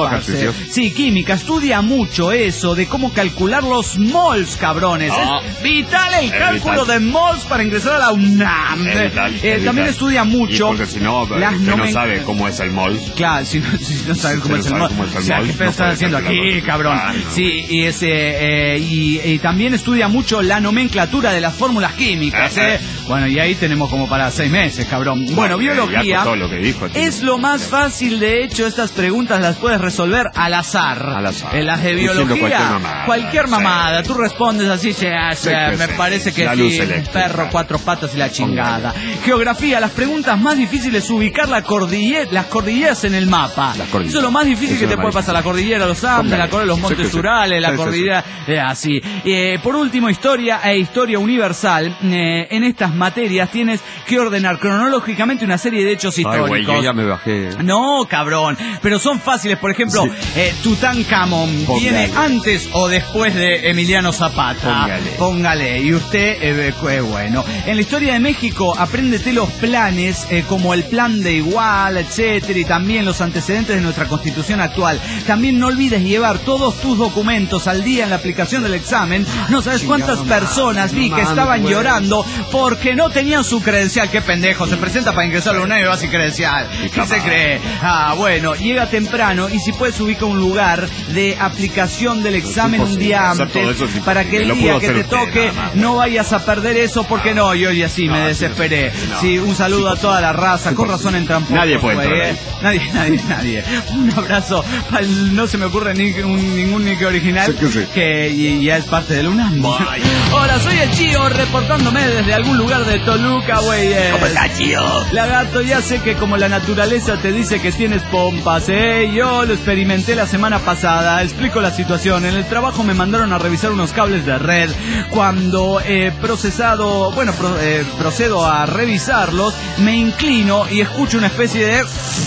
ejercicios. Sí, química, estudia mucho eso de cómo calcular los mols, cabrones. Ah. Es vital el Es cálculo vital. de mols para ingresar a la UNAM. Es vital, Eh, es también vital. estudia mucho. Y porque si no, las usted no nomen- sabe cómo es el mol. Claro, si no, si no sabes Si cómo no es el sabe mol. cómo es el O sea, mol, ¿qué no estás puede haciendo aquí, calcularlo. cabrón? Ah, no. Sí, y, ese, eh, y, y también estudia mucho la nomenclatura de las fórmulas químicas, Eh, ¿eh? Bueno, y ahí tenemos como para seis meses, cabrón. Bueno, eh, biología ya con todo lo que dijo, tío. es lo más fácil. De hecho, estas preguntas las puedes resolver al azar. Al azar. En las de Diciendo biología, cualquier mamada. cualquier mamada. Sí. Tú respondes así, sí, sí, Sí, que me sí. parece que La sí, luz un eléctrica. perro, cuatro patas y la chingada. Geografía, las preguntas más difíciles es ubicar la cordillera, las cordilleras en el mapa. Las cordilleras. Eso es lo más difícil Eso que es te lo puede más pasar. La cordillera de los Andes, Póngale. la cordillera de los Sí, Montes que sí. Urales, la Sí, sí, cordillera eh, así. Eh, por último, historia e historia universal. Eh, en estas materias tienes que ordenar cronológicamente una serie de hechos Ay, históricos. güey, yo ya me bajé. No, cabrón, pero son fáciles. Por ejemplo, Sí. eh, Tutankamón, Póngale. ¿viene antes o después de Emiliano Zapata? Póngale. Póngale. Y usted, eh, eh, bueno. En la historia de México, apréndete los planes, eh, como el plan de Iguala, etcétera, y también los antecedentes de nuestra Constitución actual. También no olvides llevar todos tus documentos al día en la aplicación del examen. No sabes cuántas personas vi que estaban llorando porque no tenían su credencial. Qué pendejo, se presenta para ingresar a la UNAM y va sin credencial. ¿Qué se cree? Ah, bueno, llega temprano y si puedes ubica un lugar de aplicación del examen un día Hacer todo antes eso es para que imposible. el Lo día pudo que hacer te usted, toque nada más. no vayas a perder eso porque no, yo ya sí me desesperé. Sí, un saludo a toda la raza, con razón entran pocos, Nadie puede güey, entrar eh. ahí. Nadie, nadie, nadie. Un abrazo, al- no se me ocurre ni un- ningún nick original Sí que sí. que y- ya es parte del UNAM. Hola, soy el Chío reportándome desde algún lugar de Toluca, güey. eh. ¿Cómo está, tío? Lagarto, ya sé que como la naturaleza te dice que tienes pompas, ¿eh? Yo lo experimenté la semana pasada. Explico la situación. En el trabajo me mandaron a revisar unos cables de red. Cuando he procesado, bueno, pro- eh, procedo a revisarlos, me inclino y escucho una especie de...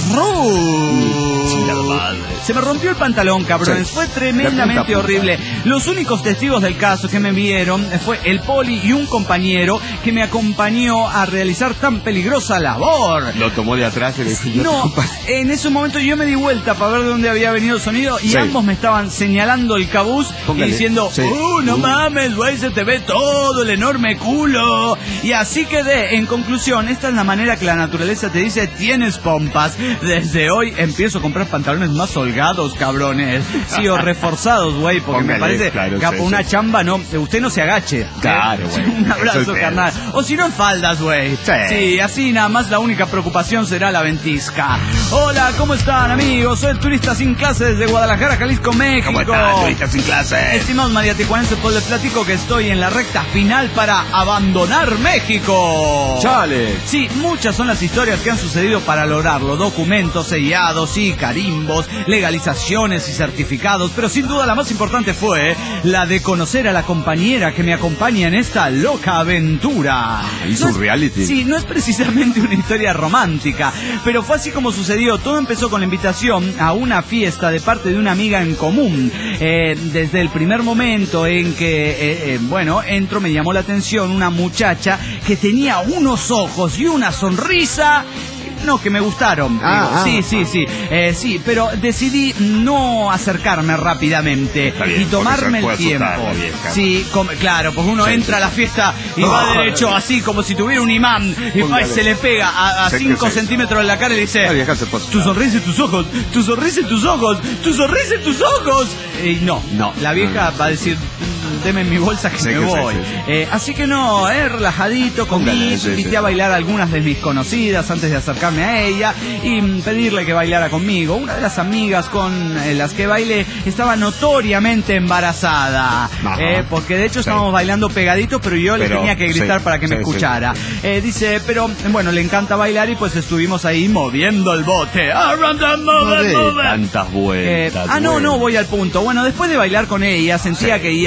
Se me rompió el pantalón, cabrones. Sí. Fue De tremendamente punta a punta. horrible. Los únicos testigos del caso que me vieron fue el poli y un compañero que me acompañó a realizar tan peligrosa labor. Lo tomó de atrás y le dije, yo No, te- en ese momento yo me di vuelta para ver de dónde había venido el sonido y Sí. ambos me estaban señalando el cabuz Póngale. y diciendo, Sí. ¡uh, no Uh. mames, güey, se te ve todo el enorme culo! Y así quedé. En conclusión, esta es la manera que la naturaleza te dice, tienes pompas. Desde hoy empiezo a comprar pantalones más holgados, cabrones. Sí, o reforzados, güey, porque Póngale, me parece claro, que sí, por una sí. chamba no, usted no se agache. ¿eh? Claro, güey. Un Eso abrazo, es el carnal. O si no en faldas, güey. Sí. Sí, así nada más la única preocupación será la ventisca. Hola, ¿cómo están, amigos? Soy el turista sin clase desde Guadalajara, Jalisco, México. ¿Cómo está, turista sin clase? Estimados mariaticuanenses, pues les platico que estoy en la recta final para abandonar México. ¡Chale! Sí, muchas son las historias que han sucedido para lograrlo. Documentos sellados y carimbos, legalizaciones y certificados. Pero sin duda la más importante fue la de conocer a la compañera que me acompaña en esta loca aventura. hizo No un es- reality. Sí, no es precisamente una historia romántica, pero fue así como sucedió. Todo empezó con la invitación a una fiesta de parte de una amiga en común. Eh, desde el primer momento en que, eh, eh, bueno, entro, me llamó la atención una muchacha que tenía unos ojos y una sonrisa. No, que me gustaron. Ah, Digo, ah, sí, sí, sí. Eh, sí, pero decidí no acercarme rápidamente Está bien, y tomarme porque el se puede tiempo. asustar la vieja. Sí, como- claro, pues uno Sí, entra sí, a la sí. fiesta y va derecho así como si tuviera un imán y va y Póngale. se le pega a Sí, que cinco sí. centímetros en la cara y le dice, La vieja se puede tu sonrisa y tus ojos, tu sonrisa y tus ojos, tu sonrisa y tus ojos. Y no, No. la vieja No. va a decir, "Mm, deme mi bolsa que Sí, me que sí, voy. sí, sí. Eh, así que no, eh, relajadito, comí, Póngale, sí, invité sí. a bailar a algunas de mis conocidas antes de acercarme a ella y mm, pedirle que bailara conmigo. Una de las amigas con eh, las que bailé estaba notoriamente embarazada, Ajá. eh, porque de hecho Sí. estábamos bailando pegaditos, pero yo le Pero, tenía que gritar sí, para que me sí, sí. escuchara. Eh, dice, pero bueno, le encanta bailar y pues estuvimos ahí moviendo el bote. Around the move it, move it. Tantas Eh, vueltas. ah, no, güey. no, voy al punto. Bueno, después de bailar con ella, sentía que ya estaba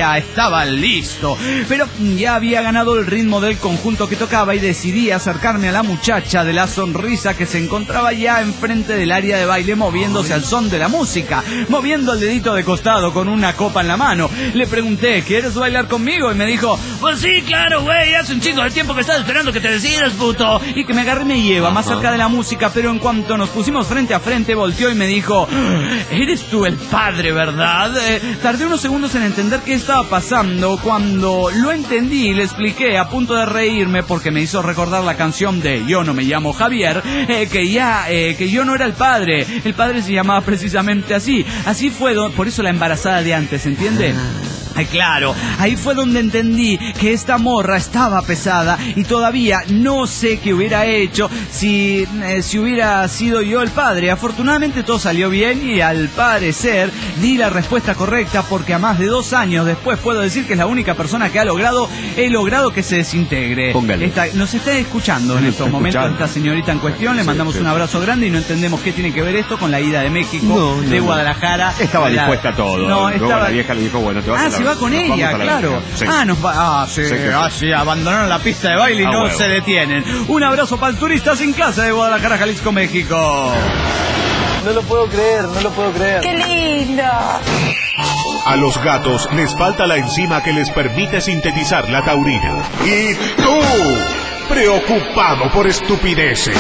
estaba listo. Pero ya había ganado el ritmo del conjunto que tocaba y decidí acercarme a la muchacha de la sonrisa que se encontraba ya enfrente del área de baile, moviéndose al son de la música, moviendo el dedito de costado con una copa en la mano. Le pregunté, ¿quieres bailar conmigo? Y me dijo, pues sí, claro, güey, hace un chingo de tiempo que estás esperando que te decidas, puto. Y que me agarré y me lleva más cerca de la música, pero en cuanto nos pusimos frente a frente, volteó y me dijo, eres tú el padre, ¿verdad? Eh, tardé unos segundos en entender qué estaba pasando. Cuando lo entendí, le expliqué a punto de reírme porque me hizo recordar la canción de Yo no me llamo Javier, eh, que ya, eh, que yo no era el padre. El padre se llamaba precisamente así. Así fue, do- por eso la embarazada de antes, ¿entiende? Ay, claro, ahí fue donde entendí que esta morra estaba pesada y todavía no sé qué hubiera hecho si, eh, si hubiera sido yo el padre. Afortunadamente todo salió bien y al parecer di la respuesta correcta porque a más de dos años después puedo decir que es la única persona que ha logrado, he logrado que se desintegre. Póngale. Esta, nos está escuchando en estos momentos esta señorita en cuestión, le mandamos un abrazo grande y no entendemos qué tiene que ver esto con la ida de México, No, no, de no. Guadalajara. Estaba La- dispuesta a todo. No, Luego estaba... la vieja le dijo, bueno, te vas Ah, a la se va con nos vamos ella, a la claro. vieja. Sí. Ah, nos va. Ah, sí, Sí, que ah, sí. sí, abandonaron la pista de baile y A no huevo. se detienen. Un abrazo para el turista sin clase de Guadalajara, Jalisco, México. No lo puedo creer, no lo puedo creer. ¡Qué lindo! A los gatos les falta la enzima que les permite sintetizar la taurina. Y tú, preocupado por estupideces.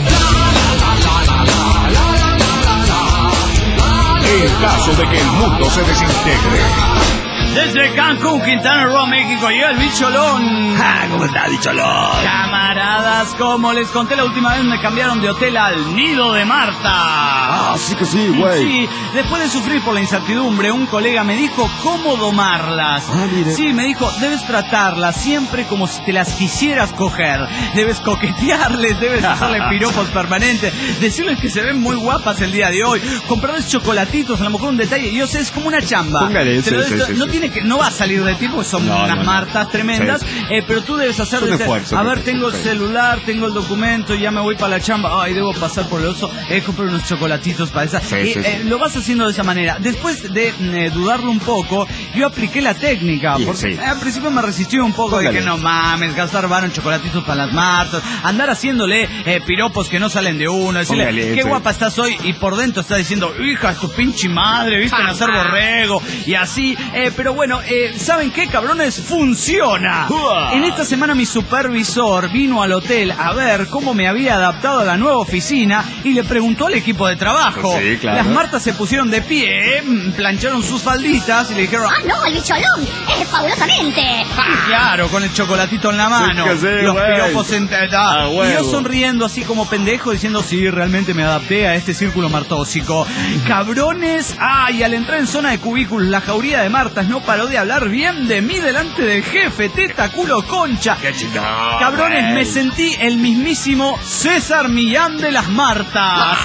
En caso de que el mundo se desintegre. Desde Cancún, Quintana Roo, México, llega el bicholón. Ah, ¿cómo está, bicholón? Camaradas, como les conté la última vez, me cambiaron de hotel al Nido de Marta. Ah, sí que sí, güey. Sí, después de sufrir por la incertidumbre, un colega me dijo cómo domarlas. Ah, mire. Sí, me dijo, debes tratarlas siempre como si te las quisieras coger. Debes coquetearles, debes hacerle piropos permanentes, decirles que se ven muy guapas el día de hoy, comprarles chocolatitos, a lo mejor un detalle. Yo sé, es como una chamba. Póngale, Te sí, lo- sí, no, sí, no sí. tiene que, no va a salir de ti porque son No, unas no, no. martas tremendas, Sí, eh, pero tú debes hacer Un de- esfuerzo, a un ver, esfuerzo, tengo el sí. celular, tengo el documento, ya me voy para la chamba, ay, debo pasar por el oso, eh, comprar unos chocolatitos para esa. Sí, y sí, eh, sí. lo vas haciendo de esa manera. Después de eh, dudarlo un poco, yo apliqué la técnica, Y porque sí. eh, al principio me resistí un poco de Póngale. que no mames, gastar varo en chocolatitos para las martas, andar haciéndole eh, piropos que no salen de uno, decirle, Póngale, qué sí. guapa estás hoy, y por dentro está diciendo, hija, es tu pinche madre, viste nacer borrego, y así, eh, pero bueno, eh, ¿saben qué, cabrones? ¡Funciona! ¡Uah! En esta semana mi supervisor vino al hotel a ver cómo me había adaptado a la nueva oficina y le preguntó al equipo de trabajo. Sí, claro. Las martas se pusieron de pie, mm, plancharon sus falditas y le dijeron, ¡Ah, no, el bicholón! ¡Es fabulosamente! y claro, con el chocolatito en la mano, Sí que sí, los güey. piropos en A y yo huevo. sonriendo así como pendejo diciendo, sí, realmente me adapté a este círculo martósico. Cabrones, ay, al entrar en zona de cubículos, la jauría de martas no paró de hablar bien de mí delante del jefe, teta, culo, concha. Qué chingón, Cabrones, güey. me sentí el mismísimo César Millán de las Martas.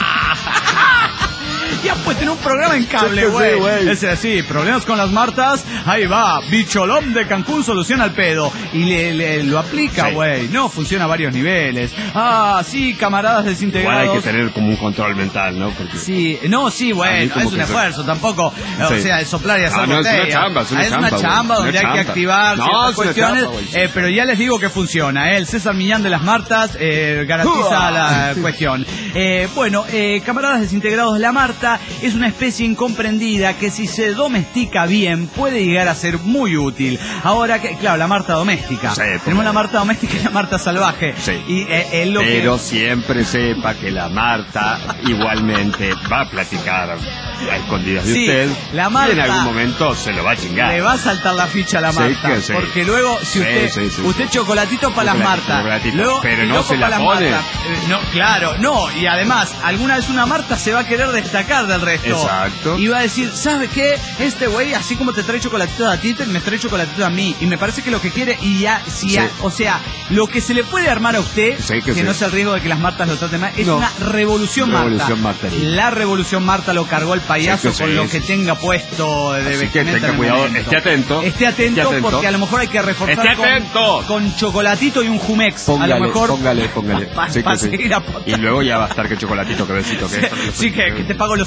Ya pues tener un programa en cable, Sí que sí, güey. güey. Ese así, problemas con las martas, ahí va, bicholón de Cancún soluciona el pedo. Y le, le- lo aplica, Sí. güey. No, funciona a varios niveles. Ah, sí, camaradas Igual desintegrados. hay que tener como un control mental, ¿no? Porque Sí, no, sí, A mí bueno, como es un que esfuerzo, tampoco, Sí. o sea, de soplar y hacer Ah, no, es una botella. chamba, es una Ah, chamba, chamba güey, donde una hay que chamba. activar No, ciertas es una cuestiones, chamba, güey, sí. eh, pero ya les digo que funciona, ¿eh? El César Millán de las Martas eh, garantiza la cuestión. Eh, bueno, eh, camaradas desintegrados, la Marta es una especie incomprendida que si se domestica bien puede llegar a ser muy útil. Ahora que, claro, la Marta doméstica. Sí, Tenemos porque- la Marta doméstica y la Marta salvaje. Sí. Y eh, es lo Pero que... siempre sepa que la Marta igualmente va a platicar a escondidas de Sí, usted. la Y en Marta algún momento se lo va a chingar. Le va a saltar la ficha a la Sí Marta, que sí. porque luego si Sí, usted sí, sí, usted sí. chocolatito para las Chocolatito, Martas, chocolatito. luego Pero no piropo se la para las pone. Martas. Eh, no, claro, no, y además alguna vez una Marta se va a querer destacar del resto. Exacto. Y va a decir, ¿sabe qué? Este güey así como te trae chocolatito a ti, te- me trae chocolatito a mí, y me parece que lo que quiere y ya si Sí. ya, o sea, lo que se le puede armar a usted, Sí, que que sí. no es el riesgo de que las Martas lo traten mal, es No. una revolución, Revolución Marta. Marta. La revolución Marta lo cargó el payaso Sí que con sí, lo sí, que sí. tenga puesto de Así que vestimenta tenga en el cuidado, momento. esté atento. Esté atento, Esté atento. porque a lo mejor hay que reforzar Esté con, atento. con chocolatito y un jumex. Póngale, a lo mejor póngale, póngale. pa- Sí pa que sí. seguir aportando. Y luego ya va a estar que chocolatito, que besito, que esto, Sí, que, que te pago los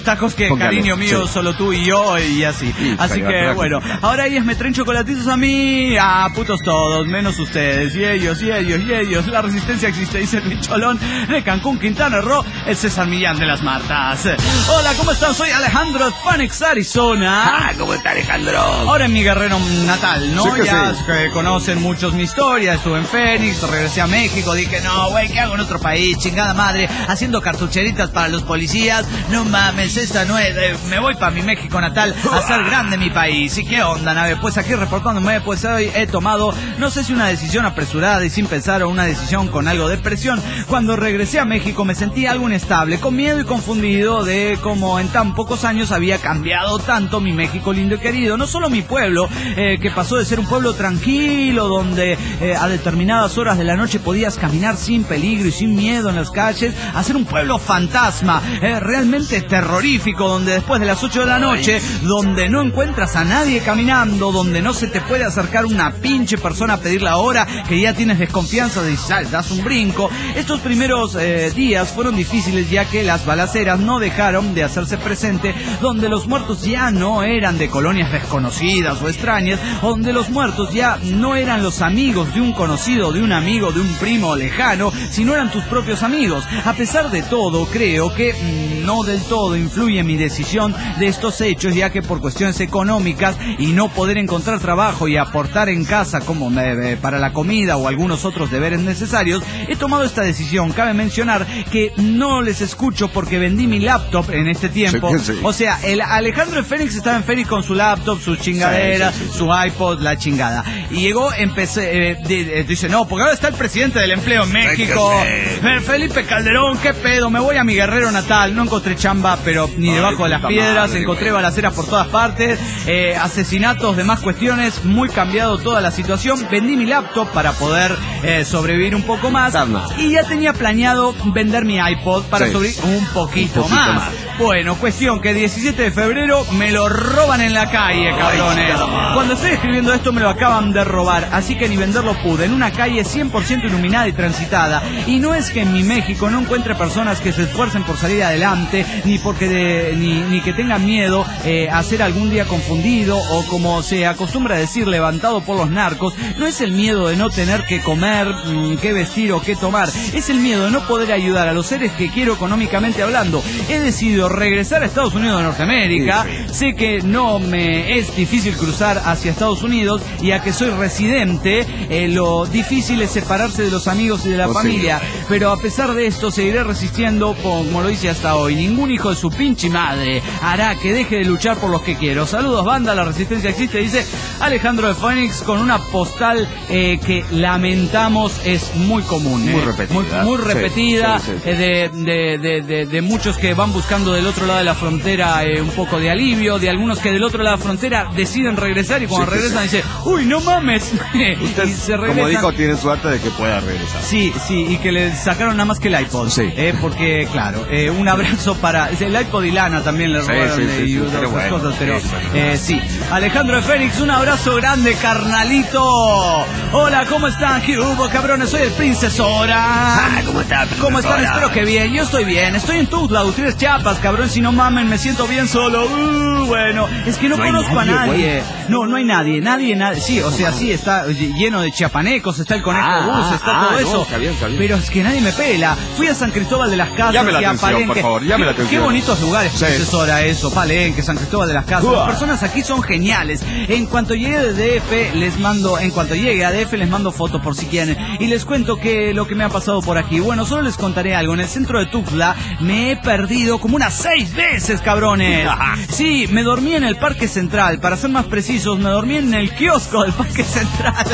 tacos que, Póngale, cariño mío, sí. solo tú y yo, y así. Sí, así pero, que, pero, bueno, ahora ellos me traen chocolatitos a mí, a putos todos, menos ustedes, y ellos, y ellos, y ellos. La resistencia existe, dice el Bicholón de Cancún, Quintana Roo, el César Millán de las Martas. Hola, ¿cómo están? Soy Alejandro de Phoenix, Arizona. Ah, ¿cómo está Alejandro? Ahora en mi Guerrero natal, ¿no? Sí que ya sí. que conocen muchos mi historia, estuve en Phoenix, regresé a México, dije, no, güey, ¿qué hago en otro país? Chingada madre, haciendo cartucheritas para los policías. No mames, esta no es, eh, me voy para mi México natal a hacer grande mi país. ¿Y qué onda, nave? Pues aquí reportándome, pues hoy he tomado, no sé si una decisión apresurada y sin pensar o una decisión con algo de presión. Cuando regresé a México me sentí algo inestable, con miedo y confundido de cómo en tan pocos años había cambiado tanto mi México lindo y querido. No solo mi pueblo, eh, que pasó de ser un pueblo tranquilo, donde eh, a determinadas horas de la noche podías caminar sin peligro y sin miedo en las calles, a ser un pueblo fantasma, eh, realmente terrorífico, donde después de las ocho de la noche, donde no encuentras a nadie caminando, donde no se te puede acercar una pinche persona a pedir la hora, que ya tienes desconfianza de sal, das un brinco. Estos primeros eh, días fueron difíciles, ya que las balaceras no dejaron de hacerse presente, donde los muertos ya no eran de colonias desconocidas o extrañas, donde los muertos ya no eran los amigos de un conocido, de un amigo, de un primo lejano, sino eran tus propios amigos. A pesar de todo, creo que mmm, no del todo influye mi decisión de estos hechos, ya que por cuestiones económicas y no poder encontrar trabajo y aportar en casa como eh, para la comida o algunos otros deberes necesarios, he tomado esta decisión. Cabe mencionar que no les escucho porque vendí mi laptop en este tiempo. Sí, sí. O sea, el Alejandro de Fénix estaba en Fénix con su laptop, sus chingaderas, sí, sí, sí. su iPod, la chingada. Y llegó, empecé, eh, de, de, dice, no, porque ahora está el presidente del empleo en México, eh, Felipe Calderón, qué pedo, me voy a mi Guerrero natal. No encontré chamba, pero ni Ay, debajo de las puta piedras, madre, encontré güey. balaceras por todas partes, eh, asesinatos, demás cuestiones, muy cambiado toda la situación. Vendí mi laptop para poder eh, sobrevivir un poco más, Tama. y ya tenía planeado vender mi iPod para Sí. sobrevivir un poquito, Un poquito más. más. Bueno, cuestión que diecisiete de febrero me lo roban en la calle, cabrones. Cuando estoy escribiendo esto me lo acaban de robar, así que ni venderlo pude. En una calle cien por ciento iluminada y transitada. Y no es que en mi México no encuentre personas que se esfuercen por salir adelante, ni porque de, ni, ni que tengan miedo eh, a ser algún día confundido, o como se acostumbra a decir, levantado por los narcos. No es el miedo de no tener que comer, mmm, qué vestir o qué tomar. Es el miedo de no poder ayudar a los seres que quiero económicamente hablando. He decidido regresar a Estados Unidos de Norteamérica. Sé que no me es difícil cruzar hacia Estados Unidos, y a que soy residente, eh, lo difícil es separarse de los amigos y de la Posible. familia. Pero a pesar de esto seguiré resistiendo como lo hice hasta hoy. Ningún hijo de su pinche madre hará que deje de luchar por los que quiero. Saludos, banda, la resistencia existe, dice Alejandro de Phoenix, con una postal eh, que lamentamos es muy común. Muy eh. repetida. Muy, muy Sí, repetida, sí, sí, sí. eh, de, de, de, de, de muchos que van buscando del otro lado de la frontera eh, un poco de alivio, de algunos que del otro lado de la frontera deciden regresar, y cuando Sí, sí, regresan sí. dicen, uy, no mames. Usted, y se regresan. como dijo, tiene suerte de que pueda regresar. Sí, sí, y que le sacaron nada más que el iPod. Sí. Eh, porque, claro, eh, un abrazo para... El iPod y Lana también le Sí, robaron sí, eh, sí, y sí, otras pero bueno, cosas, pero sí, bueno. eh, sí. Alejandro de Fénix, un abrazo grande, carnalito. Hola, ¿cómo están? ¿Qué hubo, cabrones? Soy el Princesora. Ah, ¿cómo está? ¿Cómo están? Hola. Espero que bien. Yo estoy bien. Estoy en Tuxtla, ustedes Chiapas, cabrón. Si no mamen, me siento bien solo. Uh, bueno, es que no, No hay conozco nadie, a nadie. güey. No, no hay nadie. Nadie, nadie. Sí, o sea, sí, está lleno de chiapanecos, está el Conejo Ah, Bus, está ah, todo no, eso. está bien, está bien. Pero es que nadie me pela. Fui a San Cristóbal de las Casas Llame la y a atención, Palenque. por favor, llame la Qué- atención. Qué bonitos lugares, Sí. Princesora, eso. Palenque, San Cristóbal de las Casas. Uah. Las personas aquí son geniales. En cuanto llegue de D F, les mando, en cuanto llegue a D F, les mando fotos por si quieren. Y les cuento que lo que me ha pasado por aquí. Bueno, solo les contaré algo. En el centro de Tuxtla me he perdido como unas seis veces, cabrones. Sí, me dormí en el Parque Central. Para ser más precisos, me dormí en el kiosco del Parque Central.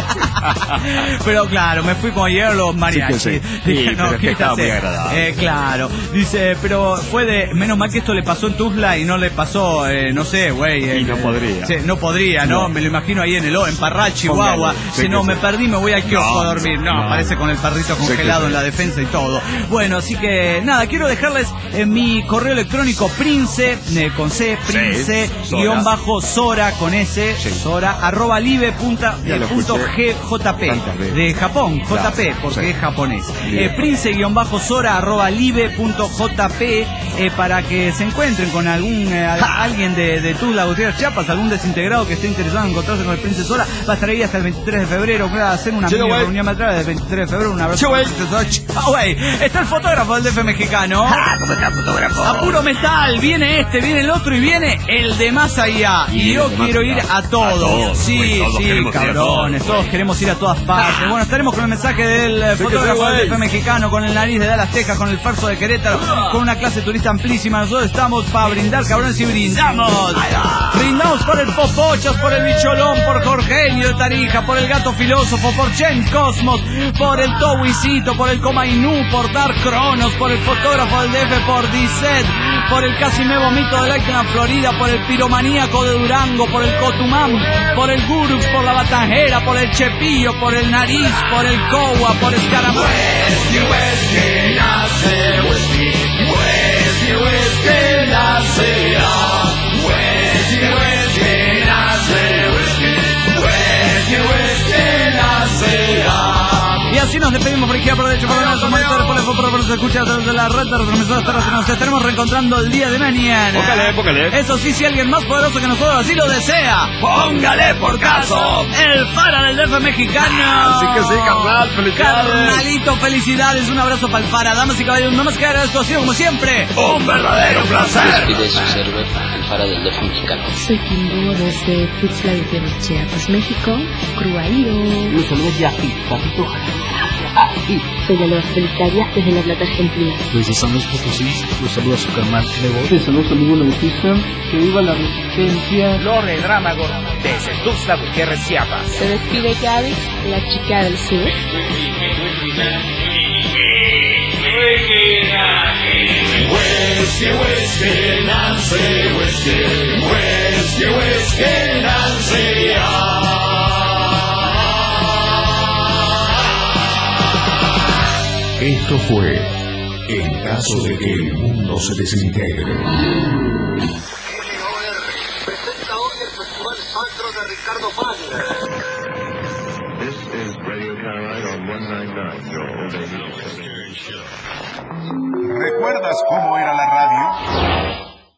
Pero claro, me fui con ayer los mariachis. Sí que sí. Dije, Sí, no, pero es que estaba quítate. muy agradable. Eh, claro. Dice, pero fue de... Menos mal que esto le pasó en Tuxtla y no le pasó, eh, no sé, güey. eh, Y no podría. sí, no podría, ¿no? No. Me lo imagino ahí en el O, en Parral, Chihuahua. Póngale. Si Sí no, que me sí. perdí, me voy al kiosco No, a dormir. No, no. aparece con el perrito Sí que congelado sí. en la defensa y todo. Bueno, así que nada, quiero dejarles en mi correo electrónico electrónico Prince, eh, con C, Prince, Sí, guión bajo Sora, con S, Sí. Sora, arroba live punta, Ya eh, lo punto escuché. G J P, Tantas veces. de Japón, Claro, J P, porque sí. es japonés. Bien. Eh, Prince, guión bajo Sora, arroba live punto J P, eh, para que se encuentren con algún, eh, a- alguien de, de Tuzla, Gutiérrez, Chiapas, algún desintegrado que esté interesado en encontrarse con el Prince Sora, va a estar ahí hasta el veintitrés de febrero, va a hacer una Sí, mini güey. reunión atrás del veintitrés de febrero, un abrazo. Sí, güey. Ah, güey, está el fotógrafo del D F mexicano. Ah, ¿cómo está, fotógrafo? A puro metal, viene este, viene el otro y viene el de más allá. Y, Y yo el de más quiero allá. ir a todos. A todos, sí, pues, todos sí, queremos ir a cabrones, todos, todos pues. queremos ir a todas partes. Bueno, estaremos con el mensaje del eh, Sí, que fotógrafo sí, del D F güey. mexicano, con el nariz de Dallas, Texas, con el farso de Querétaro, con una clase turista amplísima. Nosotros estamos para brindar, cabrones, y brindamos. Brindamos por el Popochos, por el Bicholón, por Jorgenio de Tarija, por el Gato Filósofo, por Chen Cosmos, por el Towisito, por el Comainú, por Dark Cronos, por el fotógrafo del D F, por Dicet, por el Casi Me Vomito de Lakeland, Florida, por el Piromaníaco de Durango, por el Cotumán, por el Gurux, por la Batajera, por el Chepillo, por el Nariz, por el Cowa, por Escaramuz. Y así nos despedimos por izquierda, por derecha, por derecha, por monitores, por el por por se escucha a través de la red de retransmisoras terrestres. Nos estaremos reencontrando el día de mañana. Póngale, póngale. Eso sí, si alguien más poderoso que nosotros así lo desea, Póngale por caso. el Fara del D F mexicano. Así que sí, carnal, felicidades. Carnalito, felicidades, un abrazo para el Fara. Damas y caballeros, no más que agradezco, ha sido como siempre Un verdadero placer. Despide su server, el Fara del D F mexicano. Soy Kimbo desde Tuxtla Gutiérrez, Chiapas, México. Cruairo. Los saludos de aquí, papito. Soy la nueva Solitaria desde La Plata, Argentina. Desde San Luis Potosí, los saluda su carnal Levo. Les saludos amigos de Bautista. Que viva la resistencia. Lore Drámago desde Tuxtla Gutiérrez, Chiapas. Se despide Gaby, la chica del sur. Esto fue En caso de que el mundo se desintegre. Presenta hoy el Festival Sacro de Ricardo Wagner. This is Radio Caroline on one ninety-nine, your all day music station. ¿Recuerdas cómo era la radio?